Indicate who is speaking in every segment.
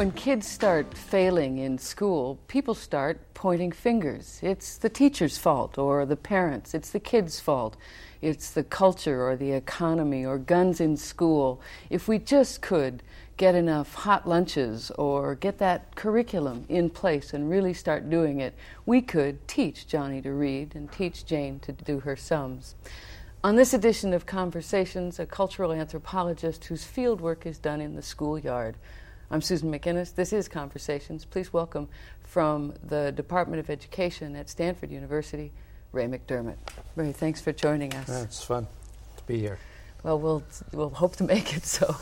Speaker 1: When kids start failing in school, people start pointing fingers. It's the teacher's fault or the parents'. It's the kids' fault. It's the culture or the economy or guns in school. If we just could get enough hot lunches or get that curriculum in place and really start doing it, we could teach Johnny to read and teach Jane to do her sums. On this edition of Conversations, a cultural anthropologist whose fieldwork is done in the schoolyard. I'm Susan McInnes. This is Conversations. Please welcome from the Department of Education at Stanford University, Ray McDermott. Ray, thanks for joining us.
Speaker 2: It's fun to be here.
Speaker 1: Well, we'll hope to make it so.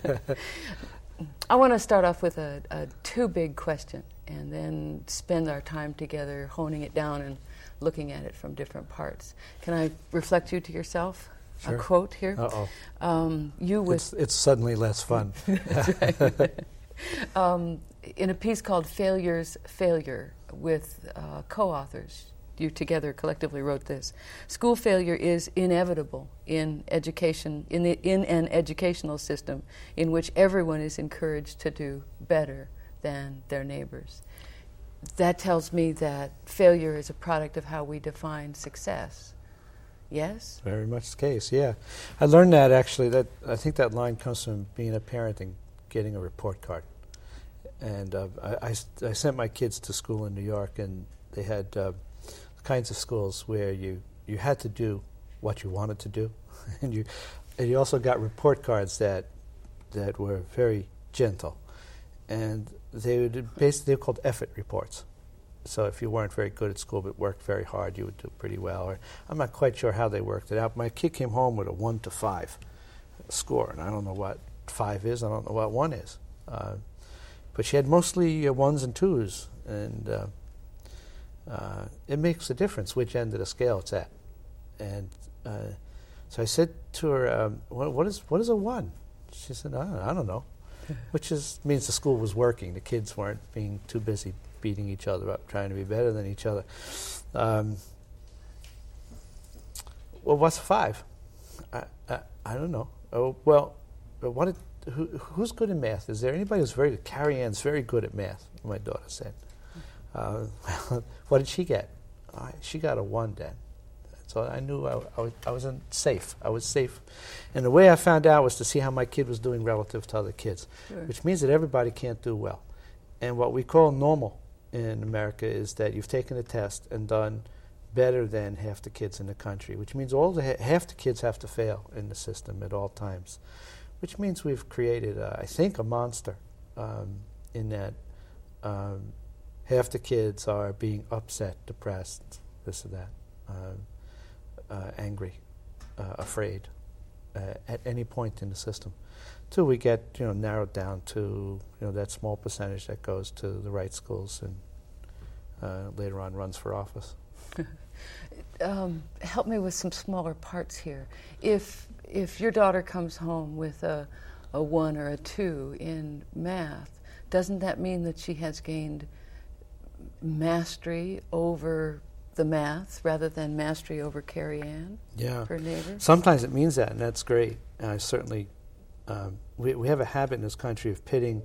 Speaker 1: I want to start off with a too big question and then spend our time together honing it down and looking at it from different parts. Can I reflect you to yourself?
Speaker 2: Sure.
Speaker 1: A quote here.
Speaker 2: It's suddenly less fun.
Speaker 1: That's right. In a piece called Failure's Failure with co-authors, you together collectively wrote this: school failure is inevitable in education, in an educational system in which everyone is encouraged to do better than their neighbors. That tells me that failure is a product of how we define success. Yes?
Speaker 2: Very much the case, yeah. I learned that actually, I think that line comes from being a parent and getting a report card. And I sent my kids to school in New York, and they had kinds of schools where you had to do what you wanted to do. and you also got report cards that were very gentle. And they were called effort reports. So if you weren't very good at school but worked very hard, you would do pretty well. Or I'm not quite sure how they worked it out. My kid came home with a 1 to 5 score, and I don't know what 5 is. I don't know what 1 is. But she had mostly 1s and 2s, and it makes a difference which end of the scale it's at. And so I said to her, "What is a 1?" She said, "I don't know," which means the school was working. The kids weren't being too busy beating each other up, trying to be better than each other. Well, what's 5? I don't know. Oh, well, who's good in math? Is there anybody who's very good? Carrie Ann's very good at math, my daughter said. What did she get? She got a 1 then. So I knew I wasn't safe. I was safe. And the way I found out was to see how my kid was doing relative to other kids, sure. Which means that everybody can't do well. And what we call normal in America is that you've taken a test and done better than half the kids in the country, which means half the kids have to fail in the system at all times, which means we've created, I think, a monster in that half the kids are being upset, depressed, this or that, angry, afraid at any point in the system, till we get narrowed down to that small percentage that goes to the right schools and later on runs for office.
Speaker 1: Help me with some smaller parts here. If your daughter comes home with a 1 or a 2 in math, doesn't that mean that she has gained mastery over the math rather than mastery over Carrie Ann, her neighbor?
Speaker 2: Sometimes it means that, and that's great. And I certainly, we have a habit in this country of pitting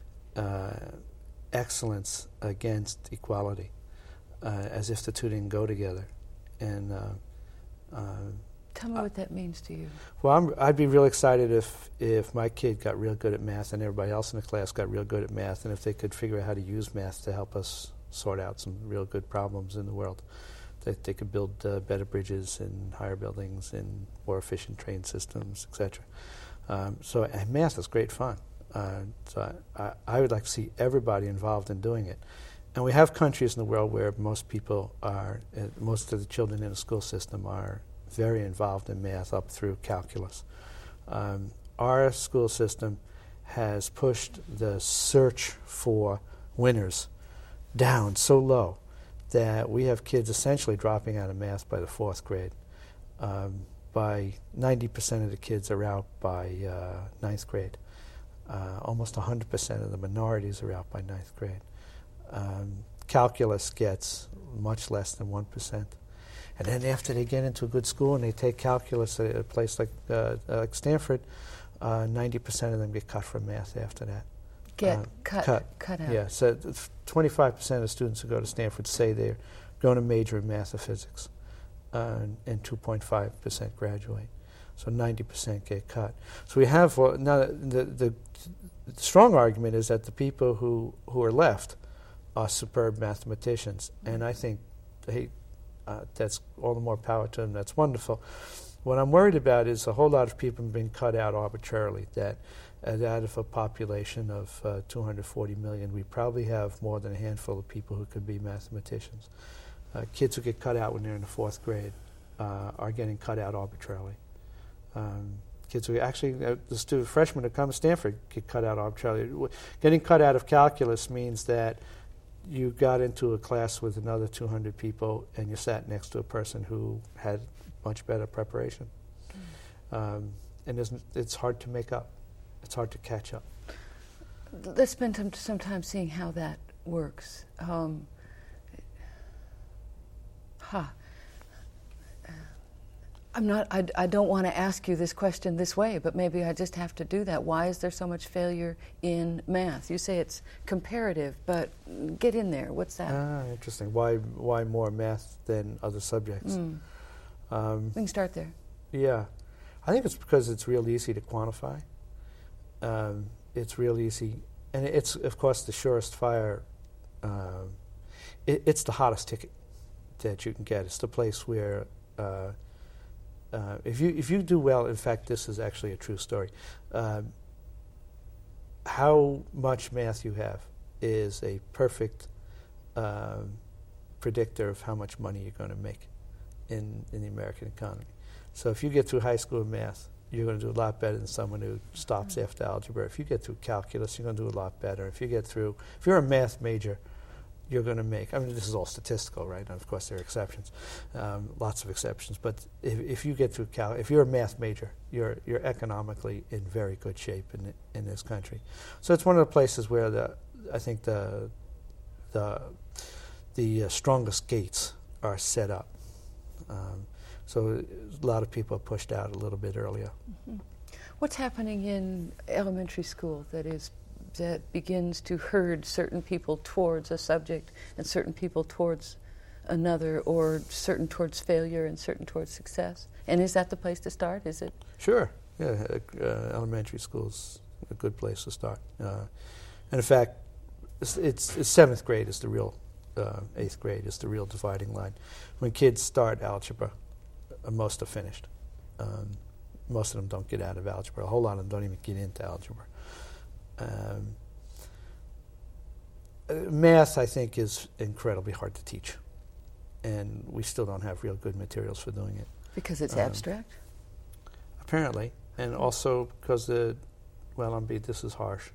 Speaker 2: excellence against equality, as if the two didn't go together. And
Speaker 1: tell me what that means to you.
Speaker 2: Well, I'd be real excited if my kid got real good at math and everybody else in the class got real good at math, and if they could figure out how to use math to help us sort out some real good problems in the world, that they could build better bridges and higher buildings and more efficient train systems, etc. So math is great fun. So I would like to see everybody involved in doing it. And we have countries in the world where most of the children in the school system are very involved in math up through calculus. Our school system has pushed the search for winners down so low that we have kids essentially dropping out of math by the 4th grade. By 90% of the kids are out by 9th grade. Almost 100% of the minorities are out by 9th grade. Calculus gets much less than 1%. And then after they get into a good school and they take calculus at a place like Stanford, 90% of them get cut from math after that.
Speaker 1: Get cut out.
Speaker 2: Yeah, so 25% of students who go to Stanford say they're going to major in math or physics, and 2.5% graduate. So 90% get cut. So we have now the strong argument is that the people who are left are superb mathematicians, and I think that's all the more power to them. That's wonderful. What I'm worried about is a whole lot of people have been cut out arbitrarily. That out of a population of 240 million, we probably have more than a handful of people who could be mathematicians. Kids who get cut out when they're in the 4th grade are getting cut out arbitrarily. Kids who actually, the freshmen who come to Stanford get cut out arbitrarily. Getting cut out of calculus means that you got into a class with another 200 people and you sat next to a person who had much better preparation. And it's hard to make up. It's hard to catch up.
Speaker 1: Let's spend some time seeing how that works. I don't want to ask you this question this way, but maybe I just have to do that. Why is there so much failure in math? You say it's comparative, but get in there. What's that?
Speaker 2: Interesting. Why more math than other subjects?
Speaker 1: We can start there.
Speaker 2: Yeah. I think it's because it's real easy to quantify. It's real easy. And it's, of course, the surest fire. It's the hottest ticket that you can get. It's the place where if you do well, in fact, this is actually a true story. How much math you have is a perfect predictor of how much money you're going to make in the American economy. So if you get through high school math, you're going to do a lot better than someone who stops after algebra. If you get through calculus, you're going to do a lot better. If you're a math major, you're going to make, I mean, this is all statistical, right? And of course, there are exceptions, lots of exceptions. But if you get through if you're a math major, you're economically in very good shape in this country. So it's one of the places where I think the strongest gates are set up. So a lot of people are pushed out a little bit earlier.
Speaker 1: Mm-hmm. What's happening in elementary school that begins to herd certain people towards a subject and certain people towards another, or certain towards failure and certain towards success? And is that the place to start? Is it?
Speaker 2: Sure. Yeah, elementary school's a good place to start. And in fact, it's 7th grade is the real, 8th grade is the real dividing line. When kids start algebra, most are finished. Most of them don't get out of algebra. A whole lot of them don't even get into algebra. Math, I think, is incredibly hard to teach, and we still don't have real good materials for doing it.
Speaker 1: Because it's abstract?
Speaker 2: Apparently, and also because this is harsh.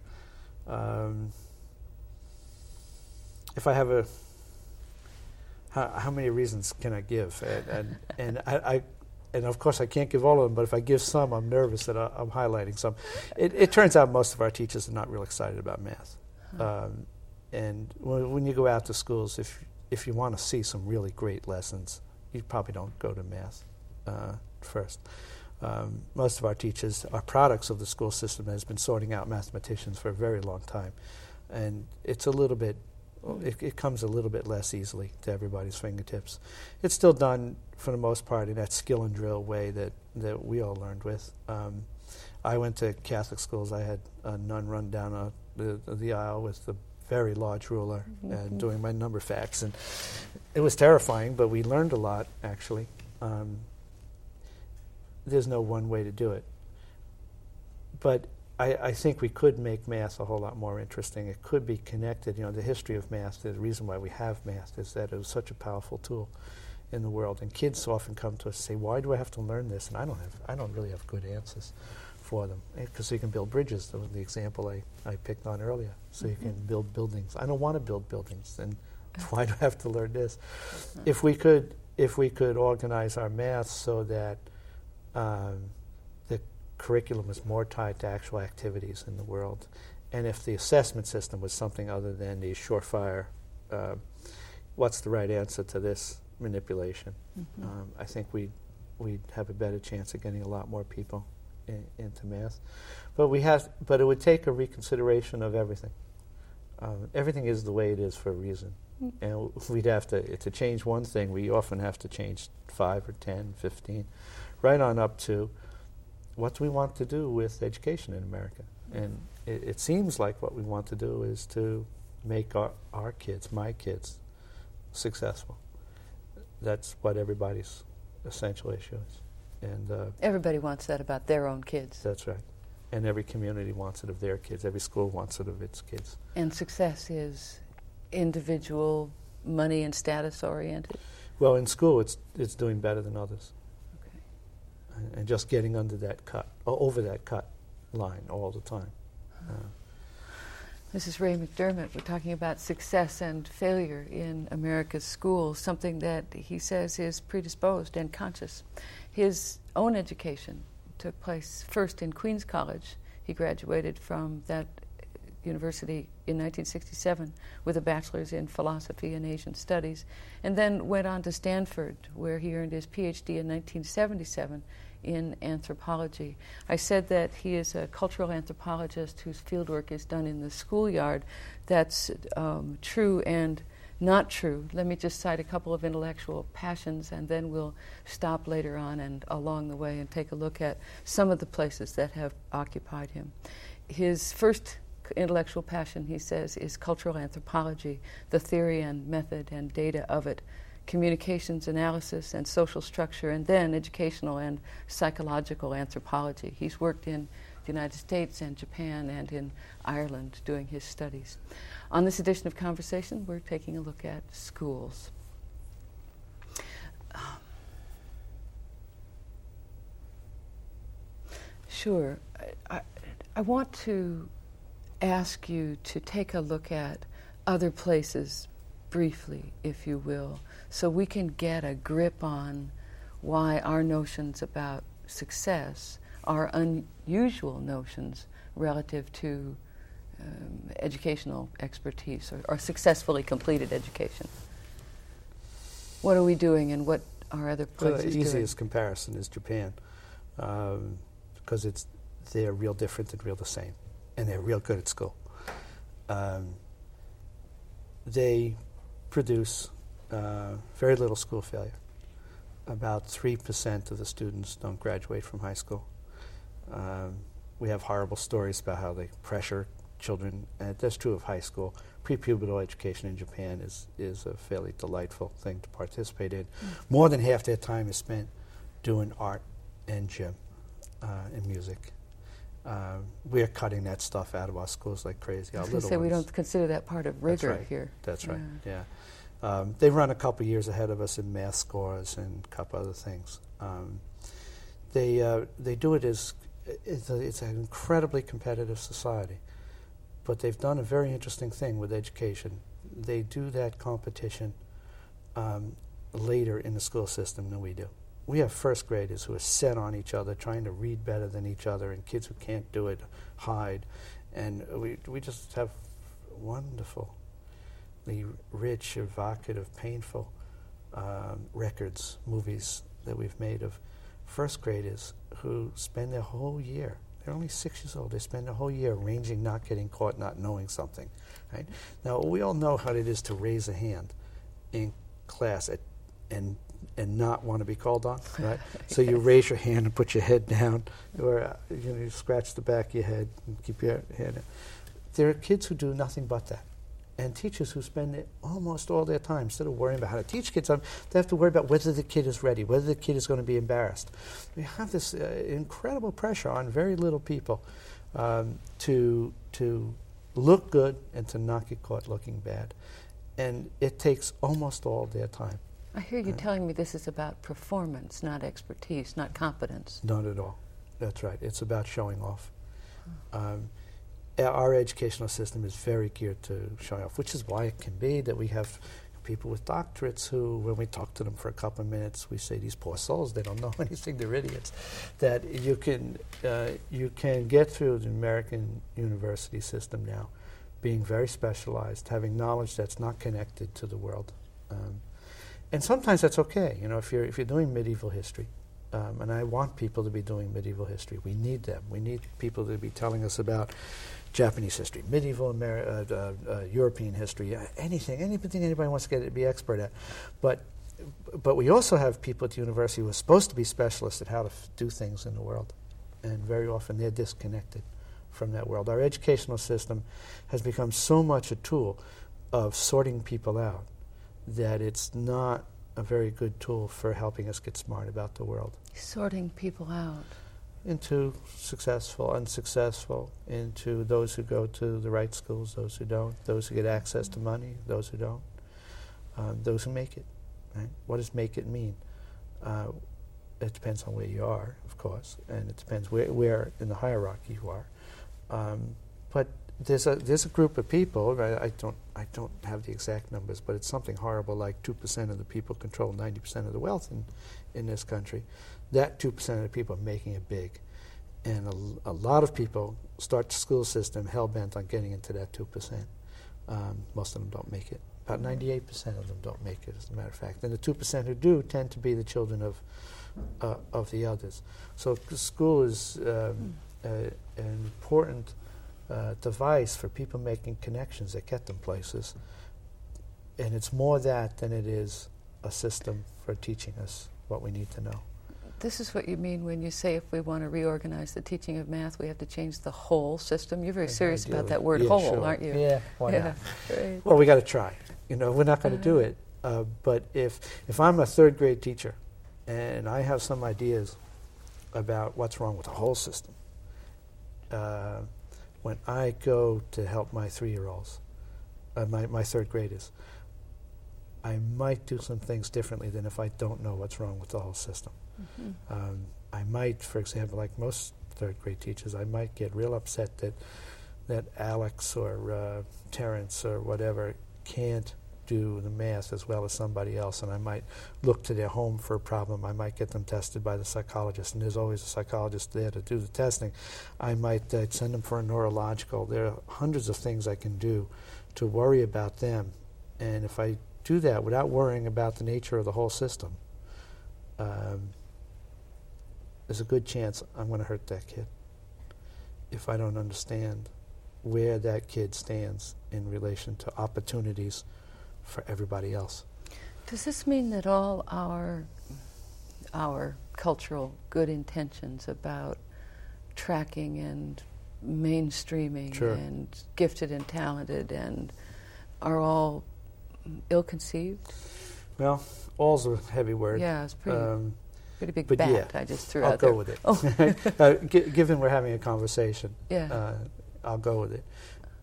Speaker 2: If I have how many reasons can I give? And of course, I can't give all of them, but if I give some, I'm nervous that I'm highlighting some. It turns out most of our teachers are not real excited about math. And when you go out to schools, if you want to see some really great lessons, you probably don't go to math first. Most of our teachers are products of the school system that has been sorting out mathematicians for a very long time. And it's a little bit, it comes a little bit less easily to everybody's fingertips. It's still done, for the most part, in that skill and drill way that we all learned with. I went to Catholic schools. I had a nun run down the aisle with the very large ruler and doing my number facts, and it was terrifying, but we learned a lot, actually. There's no one way to do it, but I think we could make math a whole lot more interesting. It could be connected. The history of math, the reason why we have math is that it was such a powerful tool in the world, and kids often come to us and say, why do I have to learn this? And I don't really have good answers for them, because you can build bridges. That was the example I picked on earlier. So you can build buildings. I don't want to build buildings, then why do I have to learn this? If we could organize our math so that the curriculum was more tied to actual activities in the world, and if the assessment system was something other than the surefire, what's the right answer to this manipulation, I think we'd have a better chance of getting a lot more people into math. But it would take a reconsideration of everything. Everything is the way it is for a reason. And we'd have to change one thing, we often have to change 5 or 10, 15, right on up to what do we want to do with education in America. And it seems like what we want to do is to make our kids, my kids, successful. That's what everybody's essential issue is. And
Speaker 1: everybody wants that about their own kids.
Speaker 2: That's right. And every community wants it of their kids. Every school wants it of its kids.
Speaker 1: And success is individual, money and status oriented?
Speaker 2: Well, in school, it's doing better than others.
Speaker 1: Okay.
Speaker 2: And just getting under that cut, or over that cut line all the time.
Speaker 1: This is Ray McDermott. We're talking about success and failure in America's schools, something that he says is predisposed and conscious. His own education took place first in Queens College. He graduated from that university in 1967 with a bachelor's in philosophy and Asian studies, and then went on to Stanford, where he earned his PhD in 1977 in anthropology. I said that he is a cultural anthropologist whose fieldwork is done in the schoolyard. That's true and not true. Let me just cite a couple of intellectual passions, and then we'll stop later on and along the way and take a look at some of the places that have occupied him. His first intellectual passion, he says, is cultural anthropology, the theory and method and data of it, communications analysis and social structure, and then educational and psychological anthropology. He's worked in the United States and Japan and in Ireland doing his studies. On this edition of Conversation, we're taking a look at schools. Sure. I want to ask you to take a look at other places briefly, if you will, so we can get a grip on why our notions about success are unusual notions relative to educational expertise or successfully completed education. What are we doing, and what are other places doing?
Speaker 2: The easiest comparison is Japan, because they're real different and real the same, and they're real good at school. They produce very little school failure. About 3% of the students don't graduate from high school. We have horrible stories about how they pressure children, and that's true of high school. Prepubertal education in Japan is a fairly delightful thing to participate in. More than half their time is spent doing art and gym and music. We're cutting that stuff out of our schools like crazy.
Speaker 1: I was going to say, we don't consider that part of rigor here.
Speaker 2: That's right, yeah. They run a couple years ahead of us in math scores and a couple other things. They do it as, it's an incredibly competitive society, but they've done a very interesting thing with education. They do that competition later in the school system than we do. We have first graders who are set on each other, trying to read better than each other, and kids who can't do it hide. And we just have wonderfully rich, evocative, painful records, movies that we've made of first graders who spend their whole year, they're only 6 years old, they spend their whole year arranging not getting caught, not knowing something. Right? Now, we all know how it is to raise a hand in class and not want to be called on, right? So you raise your hand and put your head down, or you scratch the back of your head and keep your head in. There are kids who do nothing but that, and teachers who spend almost all their time, instead of worrying about how to teach kids, they have to worry about whether the kid is ready, whether the kid is going to be embarrassed. We have this incredible pressure on very little people to look good and to not get caught looking bad, and it takes almost all their time.
Speaker 1: I hear you telling me this is about performance, not expertise, not competence.
Speaker 2: Not at all. That's right. It's about showing off. Our educational system is very geared to showing off, which is why it can be that we have people with doctorates who, when we talk to them for a couple of minutes, we say, these poor souls, they don't know anything, they're idiots. That you can get through the American university system now being very specialized, having knowledge that's not connected to the world. And sometimes that's okay. If you're doing medieval history, And I want people to be doing medieval history. We need them. We need people to be telling us about Japanese history, medieval European history, anything anybody wants to be expert at. But we also have people at the university who are supposed to be specialists at how to do things in the world. And very often they're disconnected from that world. Our educational system has become so much a tool of sorting people out that it's not a very good tool for helping us get smart about the world.
Speaker 1: Sorting people out.
Speaker 2: Into successful, unsuccessful, into those who go to the right schools, those who don't, those who get access to money, those who don't, those who make it. Right? What does make it mean? It depends on where you are, of course, and it depends where in the hierarchy you are. But there's a group of people. Right? I don't have the exact numbers, but it's something horrible like 2% of the people control 90% of the wealth in this country. That 2% of the people are making it big, and a lot of people start the school system hell bent on getting into that 2%. Most of them don't make it. About 98% of them don't make it, as a matter of fact. And the 2% who do tend to be the children of the others. So school is an important device for people making connections that get them places. And it's more that than it is a system for teaching us what we need to know.
Speaker 1: This is what you mean when you say if we want to reorganize the teaching of math, we have to change the whole system. You're very serious about that word whole,
Speaker 2: sure.
Speaker 1: aren't you?
Speaker 2: Yeah, why not?
Speaker 1: Right.
Speaker 2: Well, we got to try. We're not going to do it. But if I'm a third grade teacher and I have some ideas about what's wrong with the whole system, when I go to help my 3-year-olds, my third graders, I might do some things differently than if I don't know what's wrong with the whole system. Mm-hmm. I might, for example, like most third grade teachers, I might get real upset that Alex or Terrence or whatever can't do the math as well as somebody else, and I might look to their home for a problem. I might get them tested by the psychologist, and there's always a psychologist there to do the testing. I might send them for a neurological. There are hundreds of things I can do to worry about them, and if I do that without worrying about the nature of the whole system, there's a good chance I'm going to hurt that kid if I don't understand where that kid stands in relation to opportunities for everybody else.
Speaker 1: Does this mean that all our cultural good intentions about tracking and mainstreaming
Speaker 2: Sure.
Speaker 1: and gifted and talented and are all ill-conceived?
Speaker 2: Well, all's a heavy word.
Speaker 1: Yeah, it's pretty big
Speaker 2: but
Speaker 1: bat
Speaker 2: yeah,
Speaker 1: I just threw
Speaker 2: I'll
Speaker 1: out there.
Speaker 2: go with it. Oh. Given we're having a conversation,
Speaker 1: Yeah.
Speaker 2: I'll go with it.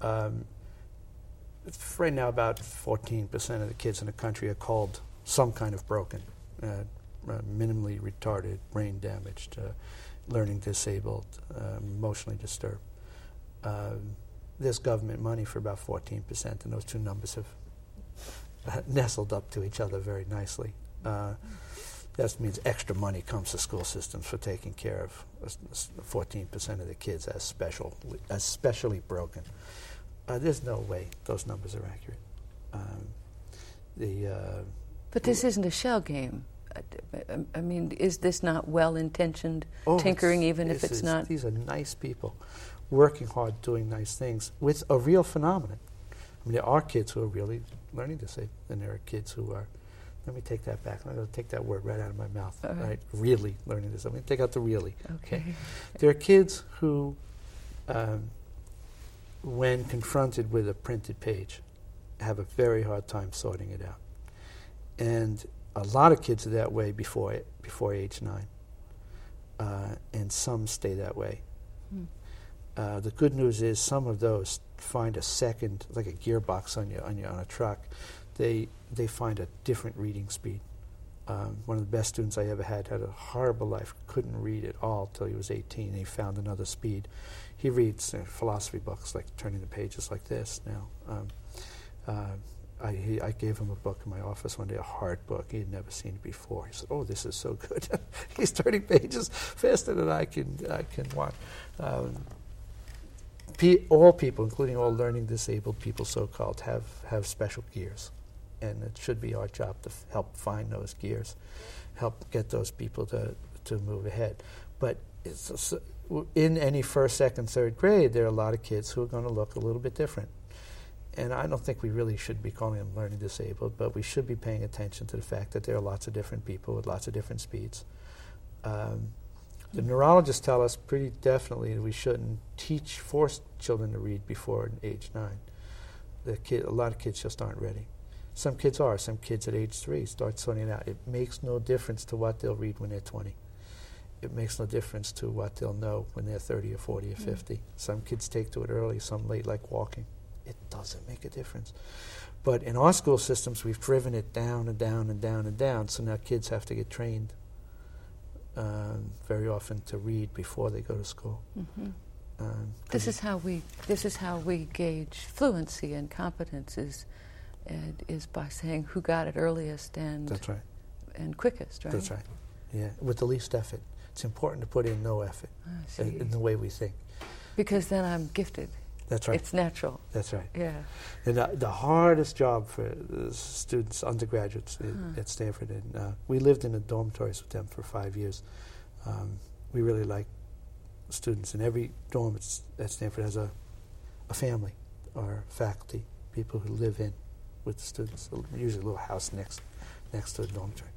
Speaker 2: Right now, about 14% of the kids in the country are called some kind of broken, minimally retarded, brain damaged, learning disabled, emotionally disturbed. There's government money for about 14%, and those two numbers have nestled up to each other very nicely. That means extra money comes to school systems for taking care of 14% of the kids as specially broken. There's no way those numbers are accurate.
Speaker 1: But this isn't a shell game. I mean, is this not well-intentioned tinkering, even if it's not?
Speaker 2: These are nice people working hard, doing nice things with a real phenomenon. I mean, there are kids who are really learning disabled, and there are kids who are, let me take that back. I'm going to take that word right out of my mouth. Right? Really learning disabled. Let me take out the really.
Speaker 1: Okay.
Speaker 2: There are kids who, when confronted with a printed page, have a very hard time sorting it out. And a lot of kids are that way before age 9, and some stay that way. The good news is some of those find a second, like a gearbox on a truck. They find a different reading speed. One of the best students I ever had a horrible life, couldn't read at all till he was 18. He found another speed. He reads philosophy books, like turning the pages like this now. I gave him a book in my office one day, a hard book. He had never seen it before. He said, "Oh, this is so good." He's turning pages faster than I can watch. All people, including all learning disabled people, so-called, have special gears. And it should be our job to help find those gears, help get those people to to move ahead. But in any first, second, third grade, there are a lot of kids who are going to look a little bit different. And I don't think we really should be calling them learning disabled, but we should be paying attention to the fact that there are lots of different people with lots of different speeds. The neurologists tell us pretty definitely that we shouldn't force children to read before age 9. A lot of kids just aren't ready. Some kids are. Some kids at age 3 start sorting it out. It makes no difference to what they'll read when they're 20. It makes no difference to what they'll know when they're 30 or 40 or 50. Some kids take to it early, some late, like walking. It doesn't make a difference. But in our school systems, we've driven it down and down and down and down, so now kids have to get trained very often to read before they go to school.
Speaker 1: This is how we gauge fluency and competence is by saying who got it earliest and
Speaker 2: That's right.
Speaker 1: and quickest, right?
Speaker 2: That's right. Yeah, with the least effort. It's important to put in no effort in the way we think.
Speaker 1: Because then I'm gifted.
Speaker 2: That's right.
Speaker 1: It's natural.
Speaker 2: That's right.
Speaker 1: Yeah.
Speaker 2: And the hardest job for the students, undergraduates at Stanford, and we lived in the dormitories with them for 5 years. We really like students, and every dorm at Stanford has a family or faculty, people who live in with the students, usually a little house next to the dormitory.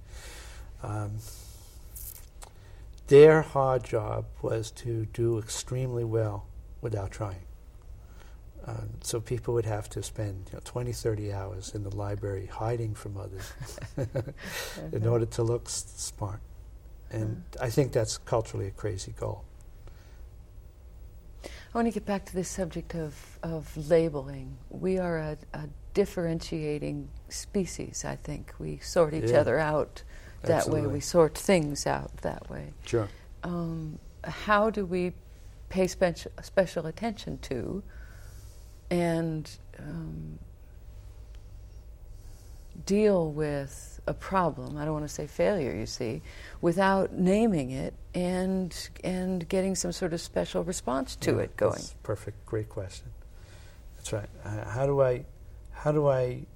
Speaker 2: Their hard job was to do extremely well without trying. So people would have to spend 20, 30 hours in the library hiding from others in order to look smart. And I think that's culturally a crazy goal.
Speaker 1: I want to get back to this subject of labeling. We are a differentiating species, I think. We sort each other out that
Speaker 2: Absolutely.
Speaker 1: way. We sort things out that way.
Speaker 2: Sure.
Speaker 1: How do we pay special attention to and deal with a problem, I don't want to say failure, you see, without naming it and getting some sort of special response to it going?
Speaker 2: That's perfect. Great question. That's right. How do I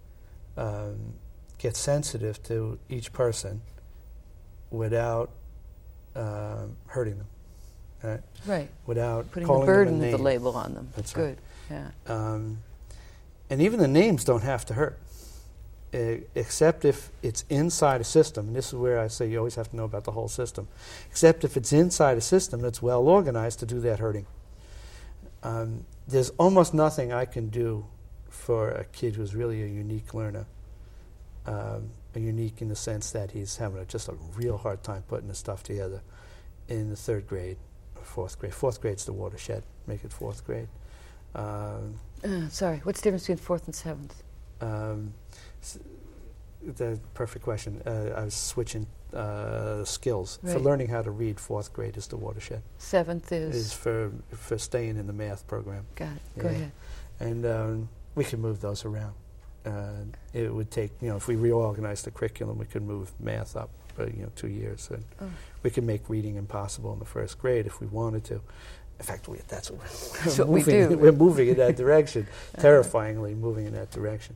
Speaker 2: get sensitive to each person without hurting them? Right.
Speaker 1: Right.
Speaker 2: Without
Speaker 1: putting
Speaker 2: calling
Speaker 1: the burden
Speaker 2: them a
Speaker 1: of the
Speaker 2: name.
Speaker 1: label on them.
Speaker 2: That's
Speaker 1: Good.
Speaker 2: right.
Speaker 1: Yeah.
Speaker 2: And even the names don't have to hurt, except if it's inside a system. And this is where I say you always have to know about the whole system. Except if it's inside a system that's well organized to do that hurting. There's almost nothing I can do for a kid who's really a unique learner. Unique in the sense that he's having just a real hard time putting his stuff together in the 3rd grade or 4th grade. 4th grade's the watershed. Make it 4th grade.
Speaker 1: Sorry, what's the difference between 4th and 7th?
Speaker 2: The perfect question. I was switching skills.
Speaker 1: Right.
Speaker 2: For learning how to read, 4th grade is the watershed.
Speaker 1: 7th is
Speaker 2: for staying in the math program.
Speaker 1: Got it. Go ahead.
Speaker 2: And we can move those around. It would take, if we reorganized the curriculum, we could move math up, 2 years. And we could make reading impossible in the 1st grade if we wanted to. In fact, that's what
Speaker 1: we do.
Speaker 2: We're moving in that direction, terrifyingly moving in that direction.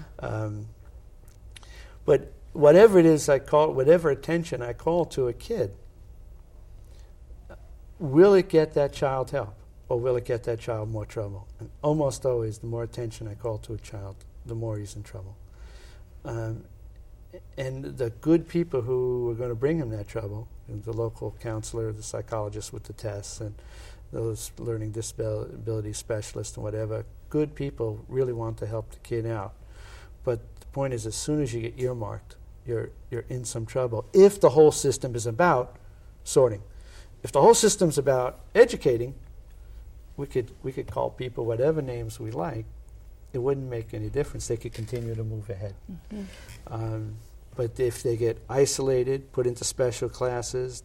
Speaker 2: But whatever it is whatever attention I call to a kid, will it get that child help, or will it get that child more trouble? And almost always, the more attention I call to a child, the more he's in trouble. And the good people who are going to bring him that trouble, the local counselor, the psychologist with the tests, and those learning disability specialists and whatever, good people really want to help the kid out. But the point is, as soon as you get earmarked, you're in some trouble. If the whole system is about sorting. If the whole system's about educating, we could call people whatever names we like. It wouldn't make any difference. They could continue to move ahead. But if they get isolated, put into special classes,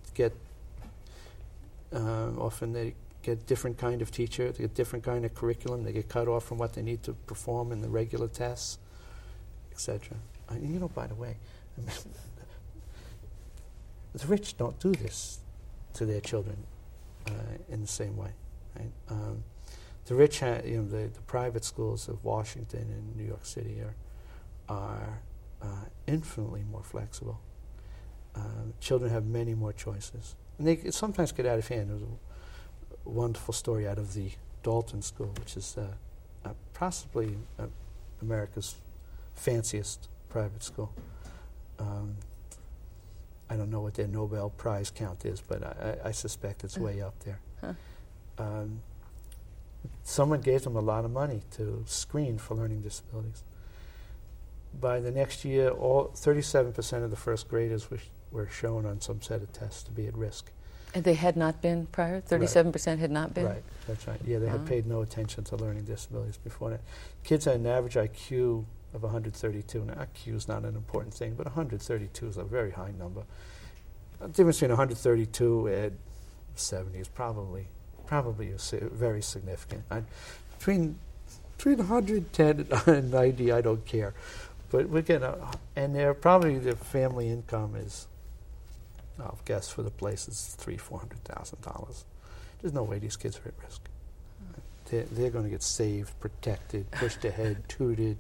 Speaker 2: often they get different kind of teacher, they get different kind of curriculum, they get cut off from what they need to perform in the regular tests, etc. By the way, the rich don't do this to their children in the same way. Right? The rich, the private schools of Washington and New York City are infinitely more flexible. Children have many more choices. And they sometimes get out of hand. There was a wonderful story out of the Dalton School, which is possibly America's fanciest private school. I don't know what their Nobel Prize count is, but I suspect it's way up there. Huh. Someone gave them a lot of money to screen for learning disabilities. By the next year, 37% of the first graders were shown on some set of tests to be at risk.
Speaker 1: And they had not been prior? 37% had not been?
Speaker 2: Right, that's right. Yeah, they had paid no attention to learning disabilities before that. Kids had an average IQ of 132. Now, IQ is not an important thing, but 132 is a very high number. The difference between 132 and 70 is probably very significant. Between 110 and 90, I don't care. But we're getting, and the family income is, I'll guess for the place is $300,000-$400,000. There's no way these kids are at risk. They're going to get saved, protected, pushed ahead, tutored,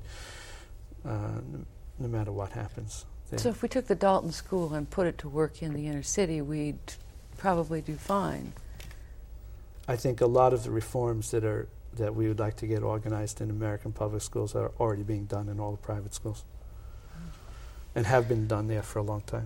Speaker 2: no matter what happens.
Speaker 1: So if we took the Dalton School and put it to work in the inner city, we'd probably do fine.
Speaker 2: I think a lot of the reforms that we would like to get organized in American public schools are already being done in all the private schools and have been done there for a long time.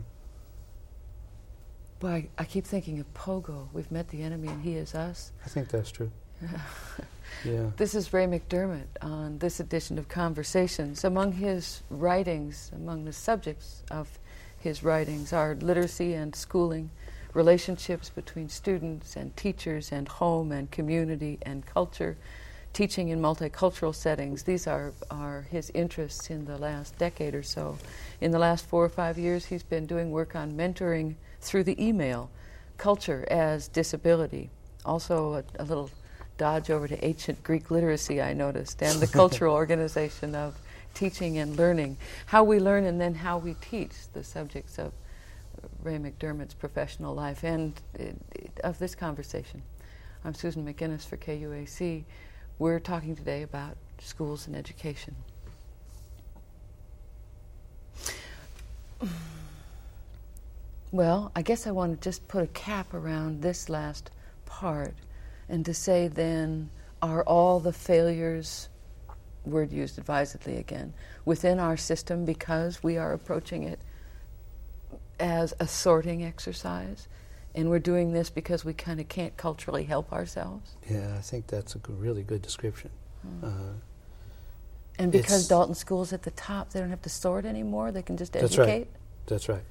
Speaker 1: Boy, I keep thinking of Pogo. We've met the enemy and he is us.
Speaker 2: I think that's true. Yeah.
Speaker 1: This is Ray McDermott on this edition of Conversations. Among his writings, among the subjects of his writings are literacy and schooling, relationships between students and teachers and home and community and culture, teaching in multicultural settings. These are his interests in the last decade or so. In the last 4 or 5 years, he's been doing work on mentoring through the email, culture as disability. Also a little dodge over to ancient Greek literacy, I noticed, and the cultural organization of teaching and learning. How we learn and then how we teach, the subjects of Ray McDermott's professional life and of this conversation. I'm Susan McGinnis for KUAC. We're talking today about schools and education. Well, I guess I want to just put a cap around this last part and to say then, are all the failures, word used advisedly again, within our system because we are approaching it as a sorting exercise, and we're doing this because we kind of can't culturally help ourselves?
Speaker 2: Yeah, I think that's a really good description.
Speaker 1: And because Dalton School's at the top, they don't have to sort anymore, they can just educate?
Speaker 2: That's right.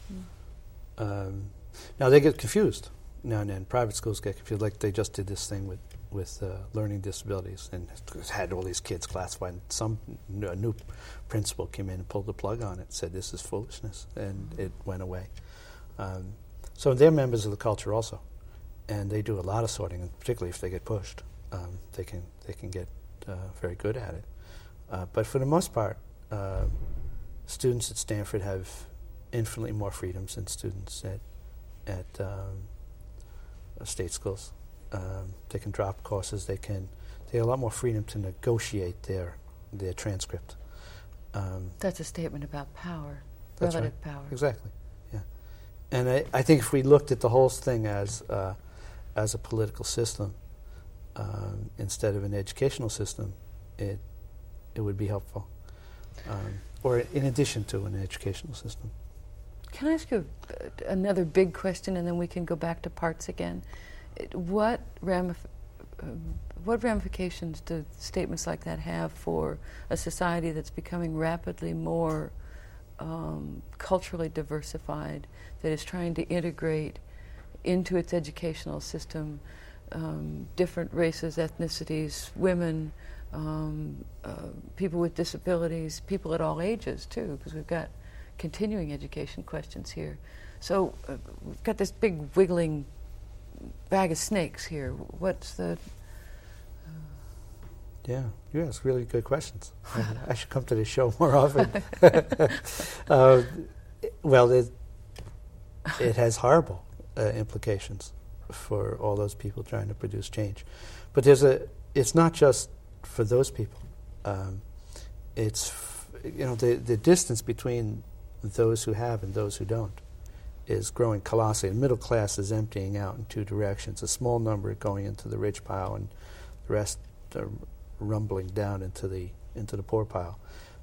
Speaker 2: Now, they get confused now and then. Private schools get confused, like they just did this thing with learning disabilities and had all these kids classified. And a new principal came in and pulled the plug on it, said this is foolishness, and it went away. So they're members of the culture also, and they do a lot of sorting, and particularly if they get pushed, they can get very good at it. But for the most part, students at Stanford have infinitely more freedoms than students at state schools. They can drop courses. They have a lot more freedom to negotiate their transcript.
Speaker 1: That's a statement about power,
Speaker 2: relative
Speaker 1: right. Power.
Speaker 2: Exactly. Yeah, and I think if we looked at the whole thing as a political system instead of an educational system, it would be helpful. Or in addition to an educational system.
Speaker 1: Can I ask you another big question, and then we can go back to parts again? What ramifications do statements like that have for a society that's becoming rapidly more culturally diversified, that is trying to integrate into its educational system different races, ethnicities, women, people with disabilities, people at all ages, too, because we've got continuing education questions here. So we've got this big wiggling bag of snakes here. What's the...
Speaker 2: Yeah, you ask really good questions. I should come to this show more often. Well, it has horrible implications for all those people trying to produce change. But it's not just for those people. It's the distance between those who have and those who don't is growing colossally. The middle class is emptying out in two directions. A small number going into the rich pile, and the rest are rumbling down into the poor pile.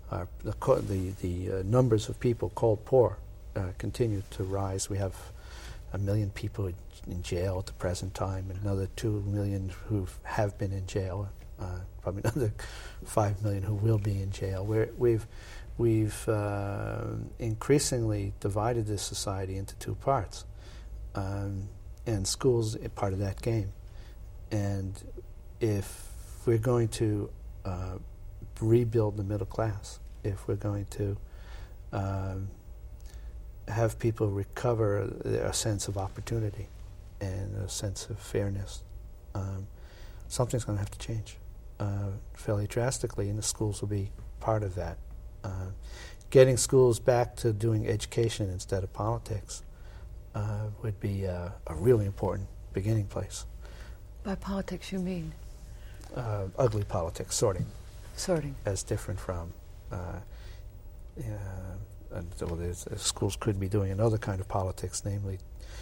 Speaker 2: The numbers of people called poor continue to rise. We have 1 million people in jail at the present time, and another 2 million who have been in jail, probably another 5 million who will be in jail. We've increasingly divided this society into two parts, and schools are part of that game. And if we're going to rebuild the middle class, if we're going to have people recover a sense of opportunity and a sense of fairness, something's going to have to change fairly drastically, and the schools will be part of that. Getting schools back to doing education instead of politics would be a really important beginning place.
Speaker 1: By politics, you mean?
Speaker 2: Ugly politics, sorting.
Speaker 1: Sorting.
Speaker 2: As different from, schools could be doing another kind of politics, namely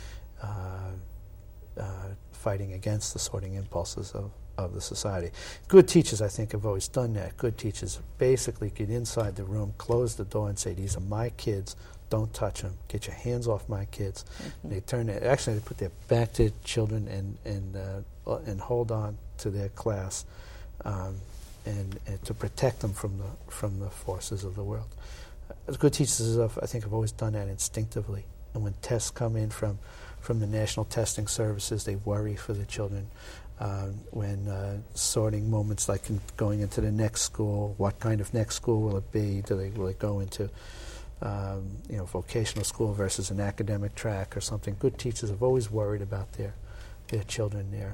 Speaker 2: fighting against the sorting impulses of the society. Good teachers, I think, have always done that. Good teachers basically get inside the room, close the door, and say, "These are my kids. Don't touch them. Get your hands off my kids." Mm-hmm. They turn it. Actually, they put their back to children and hold on to their class, and to protect them from the forces of the world. Good teachers, I think, have always done that instinctively. And when tests come in from the National Testing Services, they worry for the children. When sorting moments like going into the next school, what kind of next school will it be? Will it go into vocational school versus an academic track or something? Good teachers have always worried about their children there.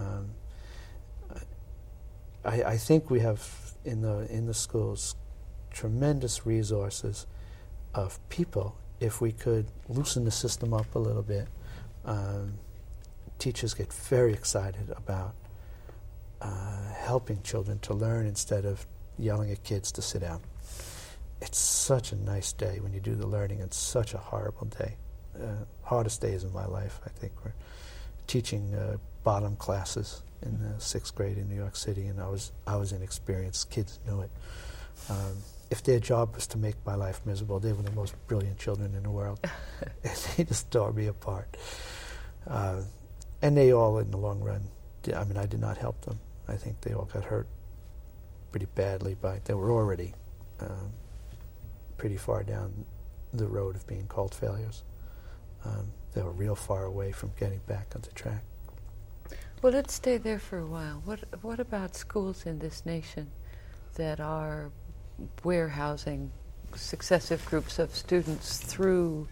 Speaker 2: I think we have in the schools tremendous resources of people. If we could loosen the system up a little bit, teachers get very excited about helping children to learn instead of yelling at kids to sit down. It's such a nice day when you do the learning. It's such a horrible day. Hardest days of my life, I think, were teaching bottom classes in the 6th grade in New York City, and I was inexperienced. Kids knew it. If their job was to make my life miserable, they were the most brilliant children in the world. And they just tore me apart. And they all, in the long run, I did not help them. I think they all got hurt pretty badly they were already pretty far down the road of being called failures. They were real far away from getting back on the track.
Speaker 1: Well, let's stay there for a while. What about schools in this nation that are warehousing successive groups of students through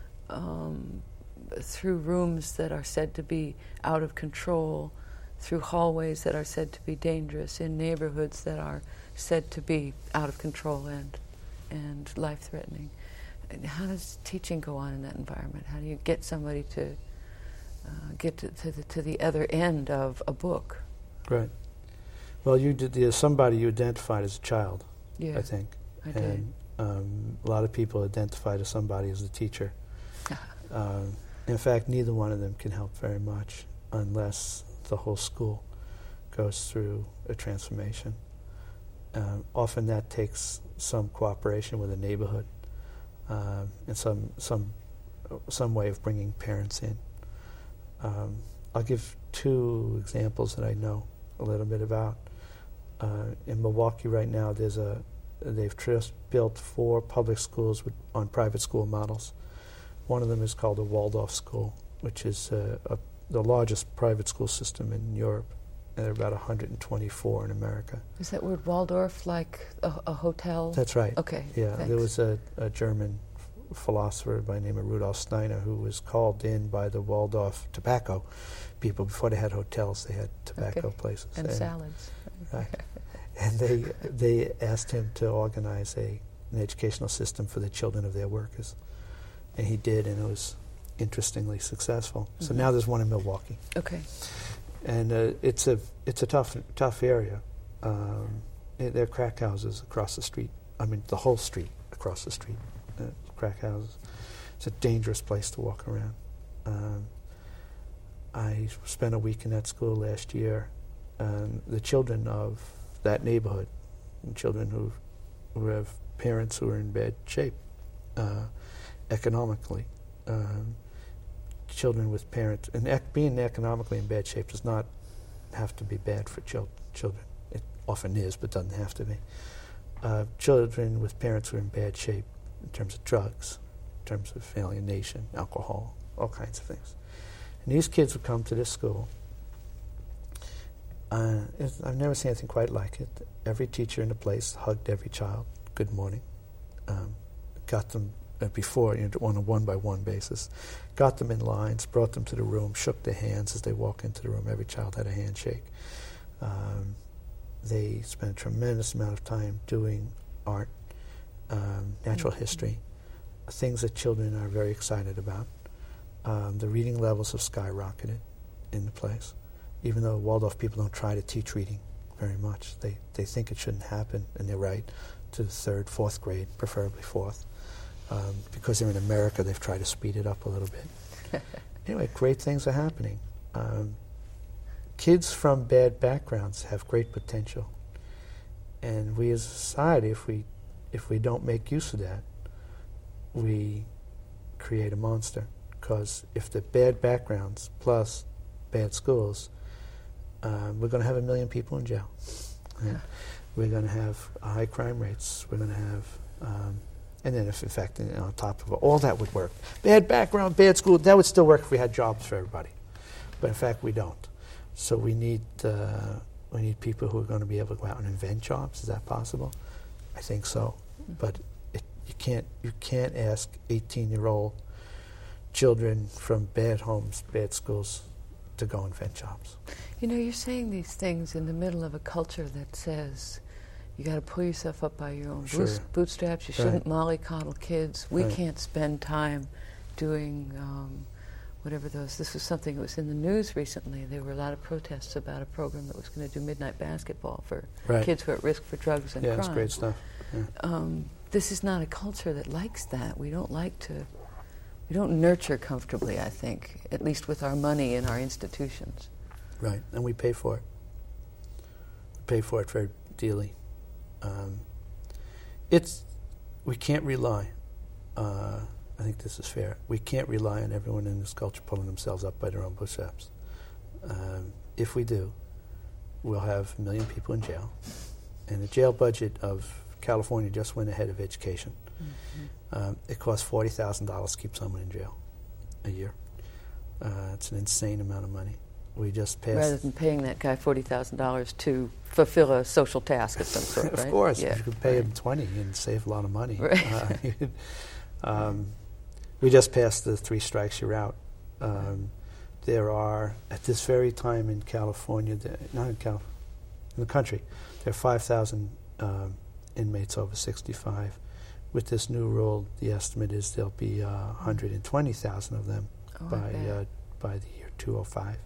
Speaker 1: rooms that are said to be out of control, through hallways that are said to be dangerous, in neighborhoods that are said to be out of control and life-threatening? How does teaching go on in that environment? How do you get somebody to get to the other end of a book?
Speaker 2: Right. Well, you did. Somebody you identified as a child.
Speaker 1: Yeah,
Speaker 2: I think.
Speaker 1: I did.
Speaker 2: And a lot of people identify to somebody as a teacher. In fact, neither one of them can help very much unless the whole school goes through a transformation. Often that takes some cooperation with the neighborhood and some way of bringing parents in. I'll give 2 examples that I know a little bit about. In Milwaukee right now, they've just built 4 public schools on private school models. One of them is called the Waldorf School, which is the largest private school system in Europe. And there are about 124 in America.
Speaker 1: Is that word Waldorf like a hotel?
Speaker 2: That's right.
Speaker 1: Okay.
Speaker 2: Yeah,
Speaker 1: thanks.
Speaker 2: there was a German philosopher by the name of Rudolf Steiner who was called in by the Waldorf tobacco people. Before they had hotels, they had tobacco places.
Speaker 1: And salads.
Speaker 2: Right. And they asked him to organize an educational system for the children of their workers. And he did, and it was interestingly successful. Mm-hmm. So now there's one in Milwaukee.
Speaker 1: Okay.
Speaker 2: And it's a tough area. There are crack houses across the street. I mean, the whole street across the street, crack houses. It's a dangerous place to walk around. I spent a week in that school last year. The children of that neighborhood, children who have parents who are in bad shape economically, children with parents, and being economically in bad shape does not have to be bad for children. It often is, but doesn't have to be. Children with parents who are in bad shape in terms of drugs, in terms of alienation, alcohol, all kinds of things. And these kids would come to this school. I've never seen anything quite like it. Every teacher in the place hugged every child. Good morning. Got them before, on a one-by-one basis. Got them in lines, brought them to the room, shook their hands as they walk into the room. Every child had a handshake. They spent a tremendous amount of time doing art, natural history, things that children are very excited about. The reading levels have skyrocketed in the place. Even though Waldorf people don't try to teach reading very much. They think it shouldn't happen, and they're right, to the third, fourth grade, preferably fourth. Because they're in America, they've tried to speed it up a little bit. Anyway, great things are happening. Kids from bad backgrounds have great potential. And we as a society, if we don't make use of that, we create a monster. Because if the bad backgrounds plus bad schools, we're going to have 1 million people in jail. Right? We're going to have high crime rates. We're going to have, and then if in fact, on top of it, all that would work. Bad background, bad school, that would still work if we had jobs for everybody. But in fact, we don't. So we need people who are going to be able to go out and invent jobs. Is that possible? I think so. Mm-hmm. But you can't ask 18-year-old children from bad homes, bad schools, to go invent jobs.
Speaker 1: You're saying these things in the middle of a culture that says you got to pull yourself up by your own bootstraps. You shouldn't mollycoddle kids. We can't spend time doing whatever those. This was something that was in the news recently. There were a lot of protests about a program that was going to do midnight basketball for kids who are at risk for drugs and crime.
Speaker 2: Yeah, it's great stuff. Yeah.
Speaker 1: This is not a culture that likes that. We don't like to. We don't nurture comfortably, I think, at least with our money in our institutions.
Speaker 2: Right, and we pay for it. We pay for it very dearly. We can't rely, I think this is fair, we can't rely on everyone in this culture pulling themselves up by their own bootstraps. If we do, we'll have 1 million people in jail. And the jail budget of California just went ahead of education. Mm-hmm. It costs $40,000 to keep someone in jail a year. It's an insane amount of money. We just passed...
Speaker 1: Rather than paying that guy $40,000 to fulfill a social task of some sort,
Speaker 2: Of
Speaker 1: right?
Speaker 2: course. Yeah. You could pay him 20 and save a lot of money.
Speaker 1: Right.
Speaker 2: We just passed the 3 strikes, you're out. There are, at this very time in California, in the country, there are 5,000 inmates over 65. With this new rule, the estimate is there'll be 120,000 of them by the year 2005.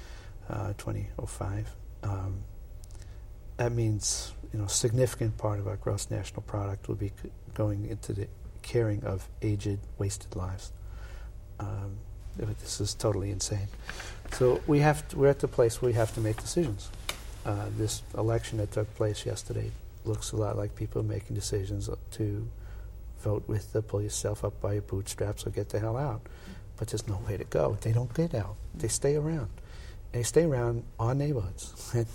Speaker 2: That means a significant part of our gross national product will be going into the caring of aged, wasted lives. This is totally insane. So we're at the place where we have to make decisions. This election that took place yesterday looks a lot like people making decisions to vote with the pull yourself up by your bootstraps or get the hell out. But there's no way to go. They don't get out. They stay around. And they stay around our neighborhoods.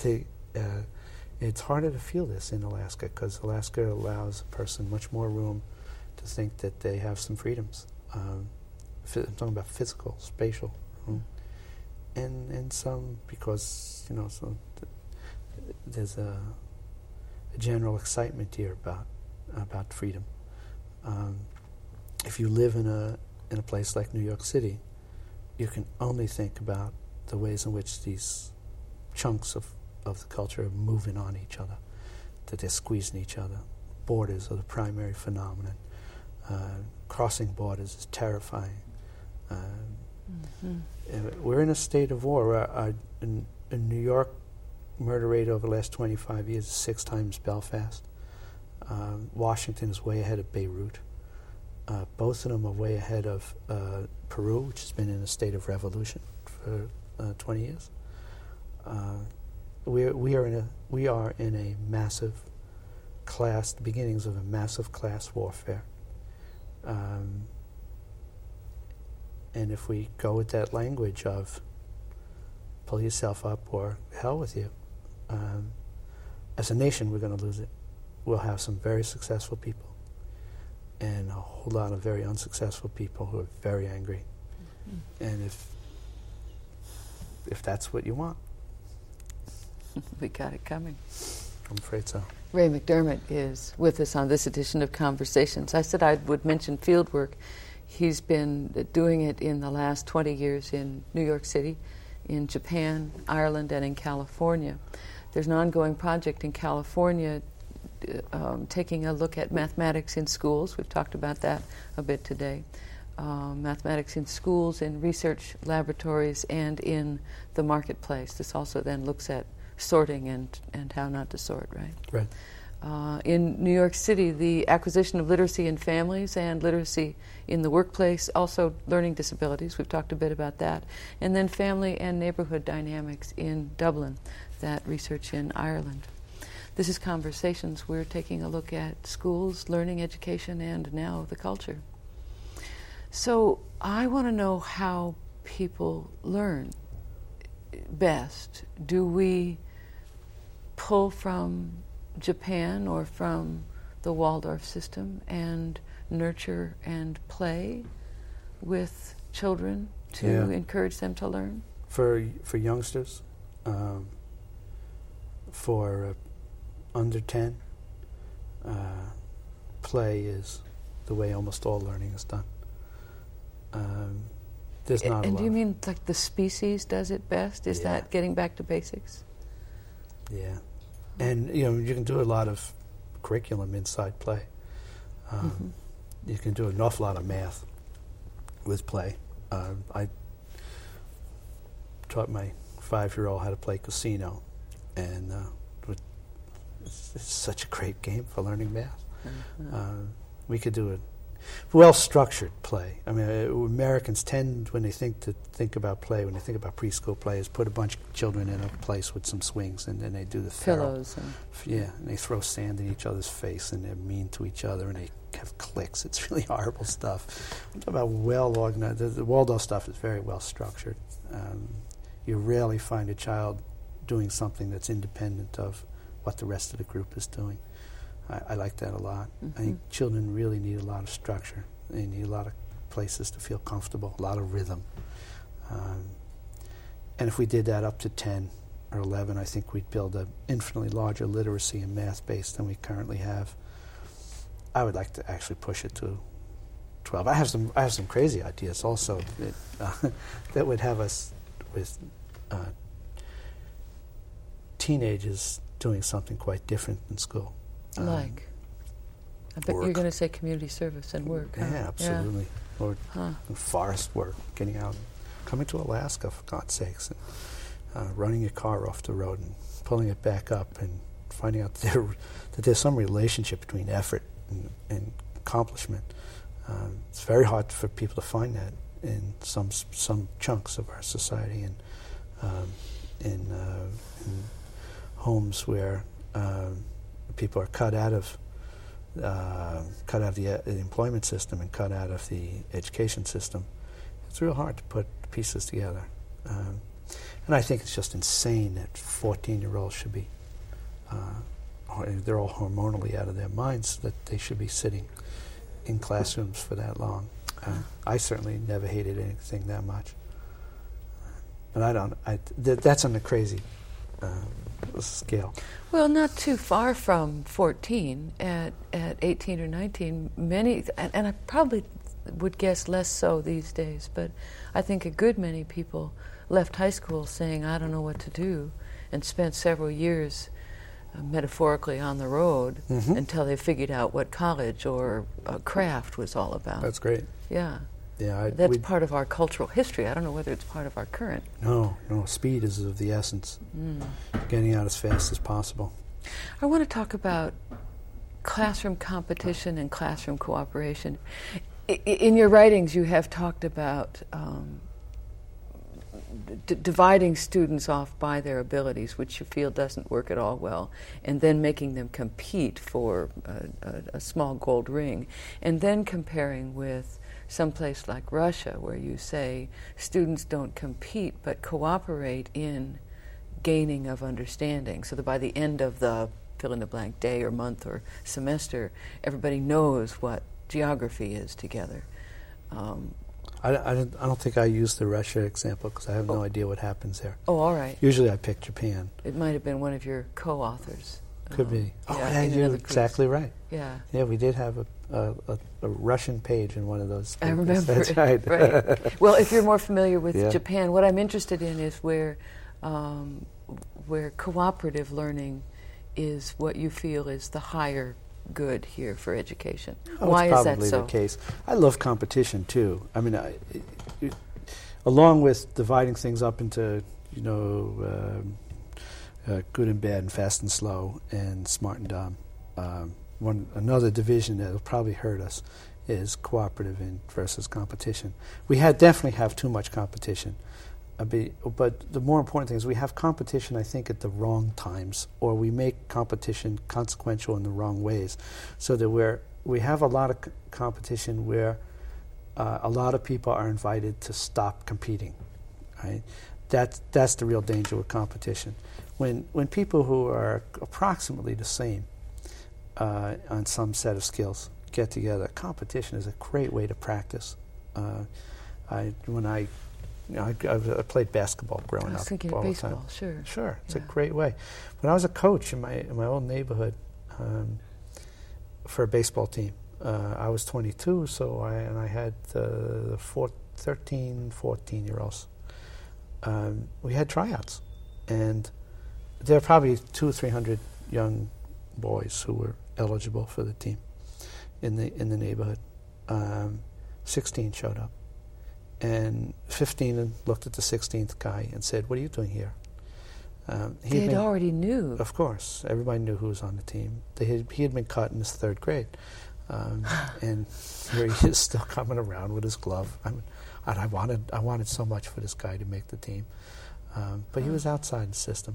Speaker 2: It's harder to feel this in Alaska because Alaska allows a person much more room to think that they have some freedoms. I'm talking about physical, spatial, and some because there's a general excitement here about freedom. If you live in a place like New York City, you can only think about the ways in which these chunks of the culture are moving on each other, that they're squeezing each other. Borders are the primary phenomenon. Crossing borders is terrifying. We're in a state of war. In New York, murder rate over the last 25 years is 6 times Belfast. Washington is way ahead of Beirut. Both of them are way ahead of Peru, which has been in a state of revolution for 20 years. We are in a massive class, the beginnings of a massive class warfare. And if we go with that language of pull yourself up or hell with you, as a nation we're going to lose it. We'll have some very successful people and a whole lot of very unsuccessful people who are very angry. Mm-hmm. And if that's what you want,
Speaker 1: we got it coming.
Speaker 2: I'm afraid so.
Speaker 1: Ray McDermott is with us on this edition of Conversations. I said I would mention field work. He's been doing it in the last 20 years in New York City, in Japan, Ireland, and in California. There's an ongoing project in California taking a look at mathematics in schools. We've talked about that a bit today. Mathematics in schools, in research laboratories, and in the marketplace. This also then looks at sorting and how not to sort, right?
Speaker 2: Right.
Speaker 1: In New York City, the acquisition of literacy in families and literacy in the workplace, also learning disabilities, we've talked a bit about that, and then family and neighborhood dynamics in Dublin, that research in Ireland. This is Conversations. We're taking a look at schools, learning, education, and now the culture. So I want to know how people learn best. Do we pull from Japan or from the Waldorf system and nurture and play with children to encourage them to learn?
Speaker 2: For youngsters, for under 10, play is the way almost all learning is done. There's not a lot.
Speaker 1: And do you mean like the species does it best? Is that getting back to basics?
Speaker 2: Yeah. And, you can do a lot of curriculum inside play. You can do an awful lot of math with play. I taught my 5-year-old how to play casino, and it's such a great game for learning math. We could do it. Well-structured play. I mean, Americans tend, when they think about play, when they think about preschool play, is put a bunch of children in a place with some swings, and then they do the
Speaker 1: pillows.
Speaker 2: And they throw sand in each other's face, and they're mean to each other, and they have cliques. It's really horrible stuff. I'm talking about well-organized. The Waldorf stuff is very well-structured. You rarely find a child doing something that's independent of what the rest of the group is doing. I like that a lot. I think children really need a lot of structure. They need a lot of places to feel comfortable, a lot of rhythm. And if we did that up to 10 or 11, I think we'd build an infinitely larger literacy and math base than we currently have. I would like to actually push it to 12. I have some crazy ideas also that would have us with teenagers doing something quite different in school.
Speaker 1: Like? I bet you're going to say community service and work.
Speaker 2: Yeah, absolutely. Yeah. Or forest work, getting out, coming to Alaska, for God's sakes, and running your car off the road and pulling it back up and finding out that there's some relationship between effort and accomplishment. It's very hard for people to find that in some chunks of our society, and in homes where people are cut out of the employment system and cut out of the education system. It's real hard to put pieces together. And I think it's just insane that 14-year-olds should be, they're all hormonally out of their minds, that they should be sitting in classrooms for that long. I certainly never hated anything that much. But that's on the crazy scale.
Speaker 1: Well, not too far from 14. At 18 or 19, many, and I probably would guess less so these days, but I think a good many people left high school saying, I don't know what to do, and spent several years metaphorically on the road until they figured out what college or craft was all about.
Speaker 2: That's great.
Speaker 1: Yeah.
Speaker 2: Yeah,
Speaker 1: that's part of our cultural history. I don't know whether it's part of our current.
Speaker 2: No, speed is of the essence. Getting out as fast as possible.
Speaker 1: I want to talk about classroom competition and classroom cooperation. In your writings, you have talked about dividing students off by their abilities, which you feel doesn't work at all well, and then making them compete for a small gold ring, and then comparing with someplace like Russia, where you say students don't compete but cooperate in gaining of understanding, so that by the end of the fill-in-the-blank day or month or semester, everybody knows what geography is together.
Speaker 2: I don't think I used the Russia example because I have no idea what happens there.
Speaker 1: Oh, all right.
Speaker 2: Usually I pick Japan.
Speaker 1: It might have been one of your co-authors.
Speaker 2: Could be. Oh,
Speaker 1: yeah,
Speaker 2: you're exactly right.
Speaker 1: Yeah.
Speaker 2: Yeah, we did have a Russian page in one of those papers.
Speaker 1: I remember.
Speaker 2: That's right.
Speaker 1: Right. Well, if you're more familiar with
Speaker 2: Yeah.
Speaker 1: Japan, what I'm interested in is where cooperative learning is what you feel is the higher good here for education. Why
Speaker 2: it's
Speaker 1: is that
Speaker 2: probably
Speaker 1: so?
Speaker 2: the case. I love competition too. I mean, along with dividing things up into, good and bad and fast and slow and smart and dumb, another division that will probably hurt us is cooperative versus competition. We definitely have too much competition. But the more important thing is we have competition, I think, at the wrong times, or we make competition consequential in the wrong ways, so that we have a lot of competition where a lot of people are invited to stop competing. Right? That's the real danger with competition. When people who are approximately the same on some set of skills get together, competition is a great way to practice. I played basketball growing up.
Speaker 1: I was thinking
Speaker 2: all
Speaker 1: of
Speaker 2: the
Speaker 1: baseball,
Speaker 2: time.
Speaker 1: sure.
Speaker 2: Sure, it's a
Speaker 1: Yeah.
Speaker 2: great way. When I was a coach in my old neighborhood for a baseball team, I was 22, so I had 13, 14-year-olds. We had tryouts, and there were probably 200 or 300 young boys who were eligible for the team in the neighborhood. 16 showed up. And 15 looked at the 16th guy and said, "What are you doing here?"
Speaker 1: They already knew.
Speaker 2: Of course. Everybody knew who was on the team. He had been cut in his third grade. And here he is still coming around with his glove. And I wanted so much for this guy to make the team. But he was outside the system.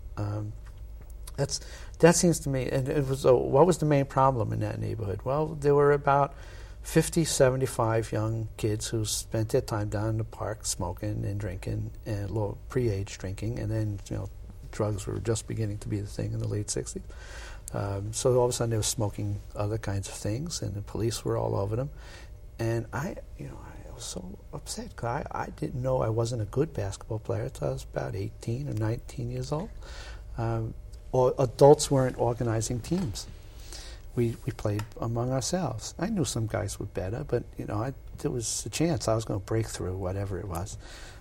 Speaker 2: That seems to me, and it was what was the main problem in that neighborhood? Well, there were about 50, 75 young kids who spent their time down in the park smoking and drinking, and pre-age drinking, and then drugs were just beginning to be the thing in the late 60s. So all of a sudden they were smoking other kinds of things, and the police were all over them. And I was so upset because I didn't know I wasn't a good basketball player until I was about 18 or 19 years old. Or adults weren't organizing teams. We played among ourselves. I knew some guys were better, but there was a chance I was going to break through whatever it was.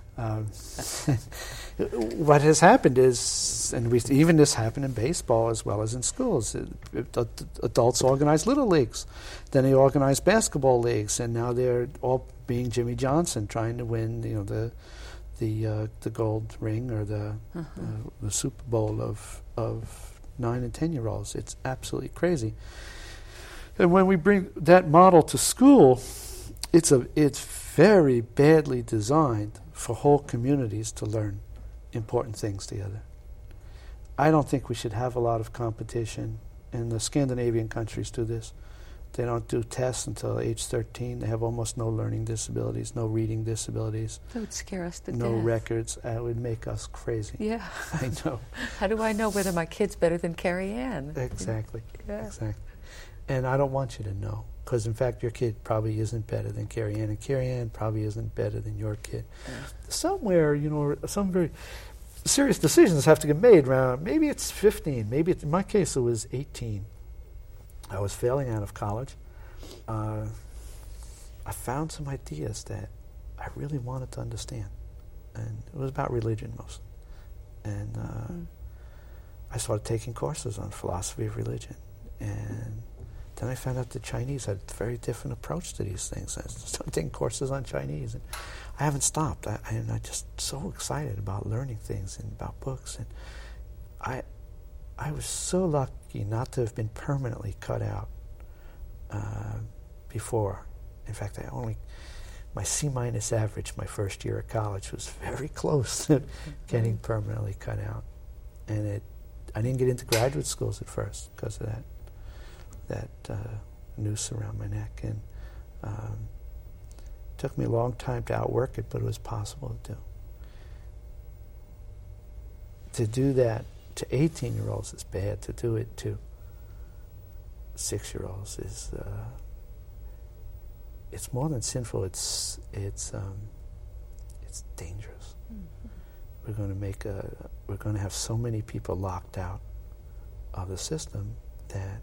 Speaker 2: What has happened is, and even this happened in baseball as well as in schools. Adults organize little leagues, then they organize basketball leagues, and now they're all being Jimmy Johnson, trying to win the gold ring or the Super Bowl of 9 and 10-year-olds. It's absolutely crazy. And when we bring that model to school, it's very badly designed for whole communities to learn important things together. I don't think we should have a lot of competition, and the Scandinavian countries do this. They don't do tests until age 13. They have almost no learning disabilities, no reading disabilities.
Speaker 1: That would scare us to death.
Speaker 2: No records. It would make us crazy.
Speaker 1: Yeah.
Speaker 2: I know.
Speaker 1: How do I know whether my kid's better than Carrie Ann?
Speaker 2: Exactly.
Speaker 1: Yeah.
Speaker 2: Exactly. And I don't want you to know, because in fact your kid probably isn't better than Carrie Ann, and Carrie Ann probably isn't better than your kid. Yeah. Somewhere, some very serious decisions have to get made around, maybe it's 15, in my case it was 18. I was failing out of college. I found some ideas that I really wanted to understand, and it was about religion mostly. And I started taking courses on philosophy of religion, and then I found out the Chinese had a very different approach to these things. I started taking courses on Chinese, and I haven't stopped. I'm just so excited about learning things and about books, and I was so lucky not to have been permanently cut out before In fact, my C- average my first year of college was very close to getting permanently cut out. And I didn't get into graduate schools at first because of that noose around my neck. And it took me a long time to outwork it, but it was possible to do. To do that to 18-year-olds is bad. To do it to 6-year-olds is it's more than sinful. It's dangerous. Mm-hmm. We're going to have so many people locked out of the system that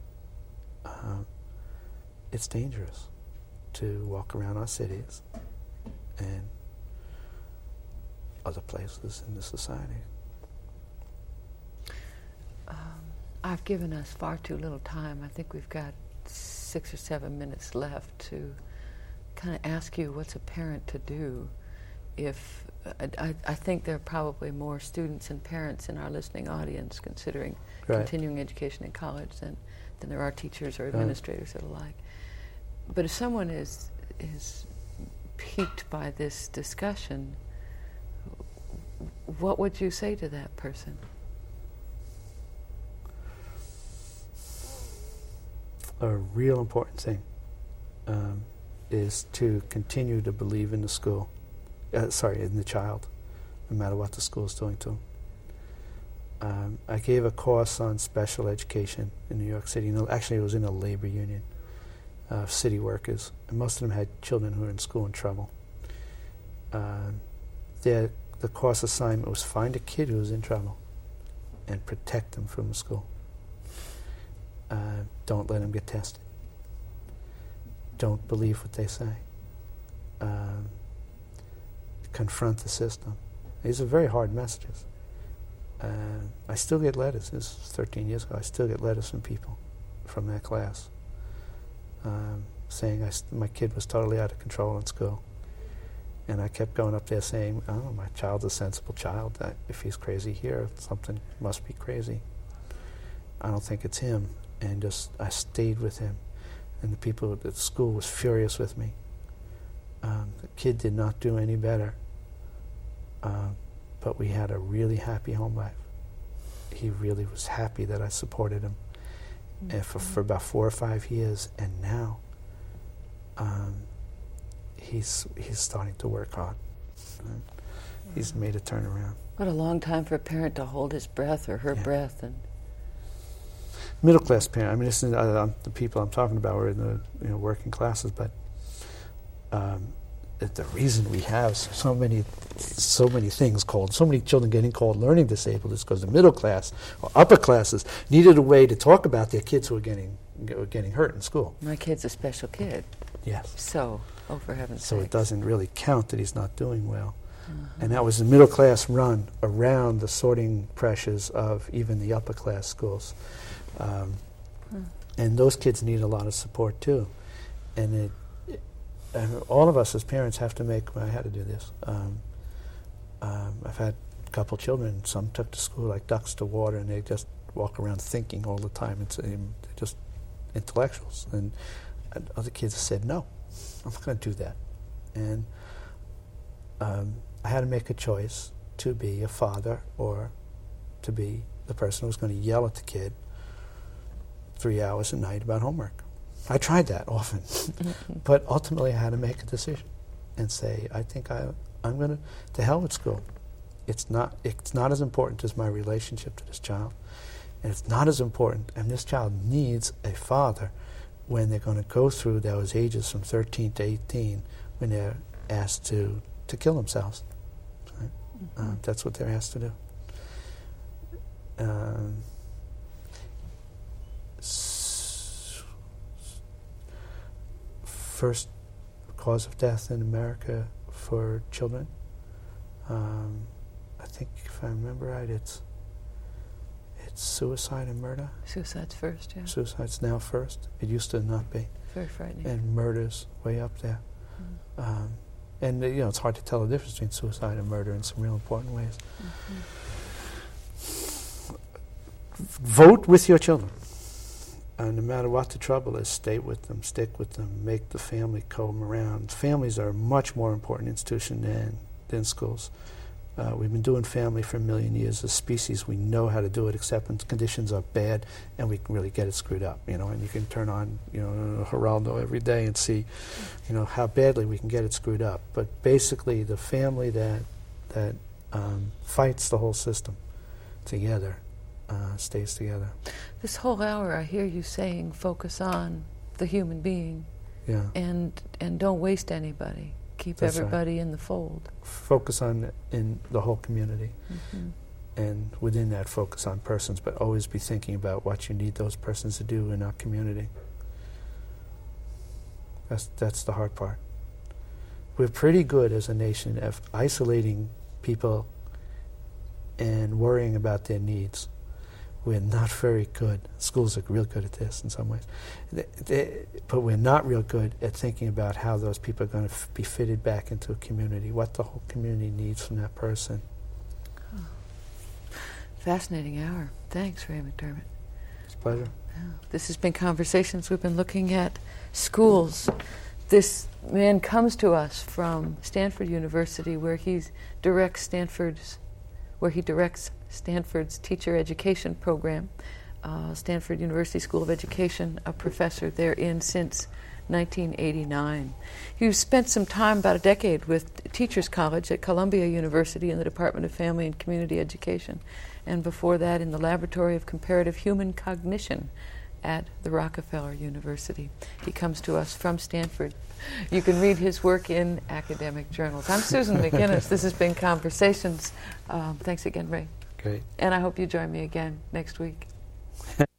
Speaker 2: it's dangerous to walk around our cities and other places in the society.
Speaker 1: I've given us far too little time. I think we've got 6 or 7 minutes left to kind of ask you what's a parent to do if I think there are probably more students and parents in our listening audience considering continuing education in college than there are teachers or administrators or the like. But if someone is piqued by this discussion, what would you say to that person?
Speaker 2: A real important thing is to continue to believe in the school, in the child, no matter what the school is doing to him. I gave a course on special education in New York City. Actually, it was in a labor union of city workers, and most of them had children who were in school in trouble. The course assignment was find a kid who was in trouble and protect them from the school. Don't let them get tested. Don't believe what they say. Confront the system. These are very hard messages. I still get letters. This was 13 years ago. I still get letters from people from that class saying my kid was totally out of control in school. And I kept going up there saying, oh, my child's a sensible child. If he's crazy here, something must be crazy. I don't think it's him. And I stayed with him. And the people at the school was furious with me. The kid did not do any better. But we had a really happy home life. He really was happy that I supported him and for about 4 or 5 years. And now he's starting to work hard. He's made a turnaround.
Speaker 1: What a long time for a parent to hold his breath or her breath. And
Speaker 2: middle-class parent. I mean, this is, the people I'm talking about are in the working classes, but the reason we have so many things called, so many children getting called learning disabled is because the middle class or upper classes needed a way to talk about their kids who were getting hurt in school.
Speaker 1: My kid's a special kid.
Speaker 2: Yes.
Speaker 1: So, for heaven's sake.
Speaker 2: So it doesn't really count that he's not doing well. And that was the middle class run around the sorting pressures of even the upper class schools. And those kids need a lot of support too. And all of us as parents have to make, I had to do this. I've had a couple children, some took to school like ducks to water, and they just walk around thinking all the time. They're just intellectuals. And other kids said, no, I'm not going to do that. And I had to make a choice to be a father or to be the person who was going to yell at the kid 3 hours a night about homework. I tried that often, but ultimately I had to make a decision and say, I think I'm going to hell with school. It's not as important as my relationship to this child, and it's not as important, and this child needs a father when they're going to go through those ages from 13 to 18 when they're asked to kill themselves. Right? That's what they're asked to do. First cause of death in America for children. I think, if I remember right, it's suicide and murder.
Speaker 1: Suicide's first, yeah.
Speaker 2: Suicide's now first. It used to not be.
Speaker 1: Very frightening.
Speaker 2: And murder's way up there. And it's hard to tell the difference between suicide and murder in some real important ways. Vote with your children. no matter what the trouble is, stay with them, stick with them, make the family come around. Families are a much more important institution than schools. We've been doing family for a million years. As a species, we know how to do it, except when conditions are bad and we can really get it screwed up, and you can turn on, Geraldo every day and see, how badly we can get it screwed up. But basically, the family that fights the whole system together stays together.
Speaker 1: This whole hour, I hear you saying, focus on the human being, and don't waste anybody. Keep
Speaker 2: That's
Speaker 1: everybody
Speaker 2: right.
Speaker 1: in the fold.
Speaker 2: Focus on in the whole community, and within that, focus on persons, but always be thinking about what you need those persons to do in our community. That's the hard part. We're pretty good as a nation at isolating people and worrying about their needs. We're not very good. Schools are real good at this in some ways. But we're not real good at thinking about how those people are going to be fitted back into a community, what the whole community needs from that person.
Speaker 1: Oh. Fascinating hour. Thanks, Ray McDermott.
Speaker 2: It's a pleasure.
Speaker 1: Yeah. This has been Conversations. We've been looking at schools. This man comes to us from Stanford University, where he directs Stanford's teacher education program, Stanford University School of Education, a professor therein since 1989. He spent some time, about a decade, with Teachers College at Columbia University in the Department of Family and Community Education, and before that in the Laboratory of Comparative Human Cognition at the Rockefeller University. He comes to us from Stanford. You can read his work in academic journals. I'm Susan McInnes. This has been Conversations. Thanks again, Ray.
Speaker 2: Great.
Speaker 1: And I hope you join me again next week.